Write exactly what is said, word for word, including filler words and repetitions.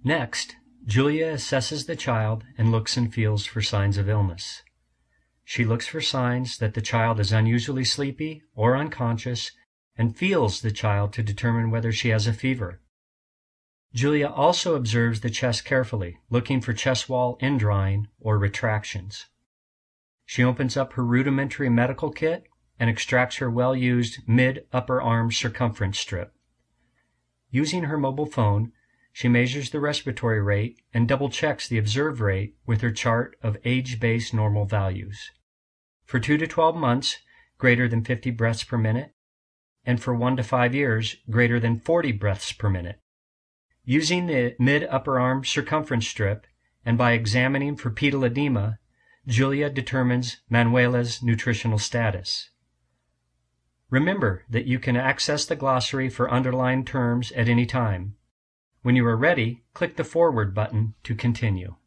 Next, Julia assesses the child and looks and feels for signs of illness. She looks for signs that the child is unusually sleepy or unconscious and feels the child to determine whether she has a fever. Julia also observes the chest carefully, looking for chest wall indrawing or retractions. She opens up her rudimentary medical kit and extracts her well-used mid-upper arm circumference strip. Using her mobile phone, she measures the respiratory rate and double-checks the observed rate with her chart of age-based normal values. For two to twelve months, greater than fifty breaths per minute, and for one to five years, greater than forty breaths per minute. Using the mid-upper arm circumference strip and by examining for pedal edema, Julia determines Manuela's nutritional status. Remember that you can access the glossary for underlined terms at any time. When you are ready, click the Forward button to continue.